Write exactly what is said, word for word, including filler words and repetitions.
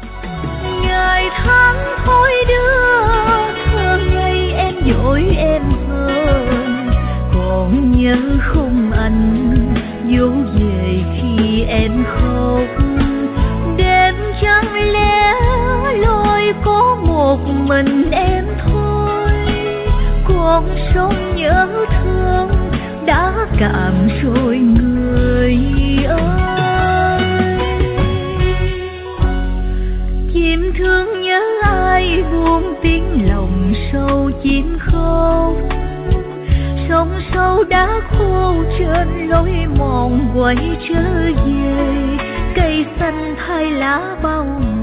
Ngày tháng thôi đưa thơ ngây em dỗi em hơn, còn nhớ khung anh dỗ về khi em khóc. Đêm chẳng lẽ lối có một mình em thôi, con sông nhớ thương đã cạn rồi người ơi. Chim thương nhớ ai buông tiếng lòng sâu chim khóc, sông sâu đã khô trên lối mòn quay trở về, cây xanh thay lá bao